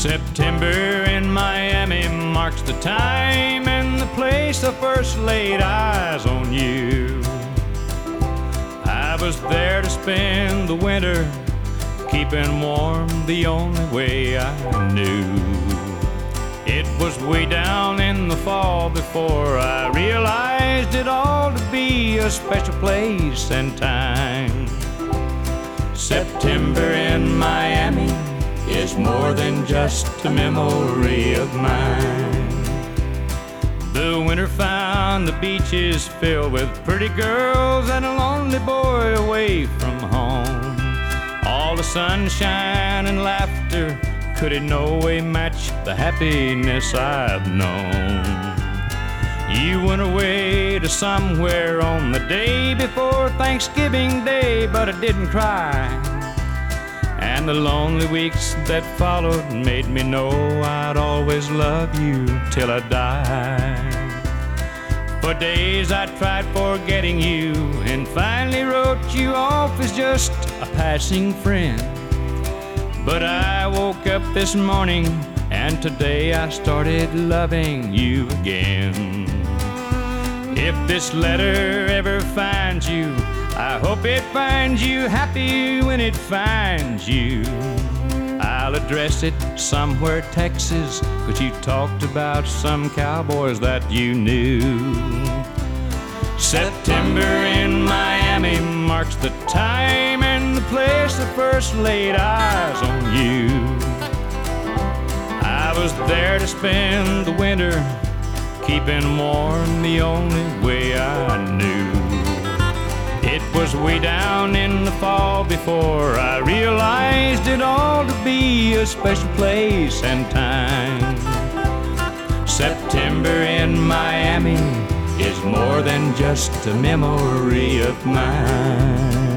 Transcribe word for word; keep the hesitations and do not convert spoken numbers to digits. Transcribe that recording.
September in Miami marks the time and the place I first laid eyes on you. I was there to spend the winter, keeping warm the only way I knew. It was way down in the fall before I realized it all to be a special place and time. September in Miami is more than just a memory of mine. The winter found the beaches filled with pretty girls and a lonely boy away from home. All the sunshine and laughter could in no way match the happiness I've known. You went away to somewhere on the day before Thanksgiving Day, but I didn't cry. And the lonely weeks that followed made me know I'd always love you till I died. For days I tried forgetting you and finally wrote you off as just a passing friend. But I woke up this morning and today I started loving you again. If this letter ever finds you, I hope it finds you happy when it finds you. I'll address it somewhere Texas, 'cause you talked about some cowboys that you knew. September in Miami marks the time and the place I first laid eyes on you. I was there to spend the winter, keeping warm the only way I knew. It was way down in the fall before I realized it all to be a special place and time. September in Miami is more than just a memory of mine.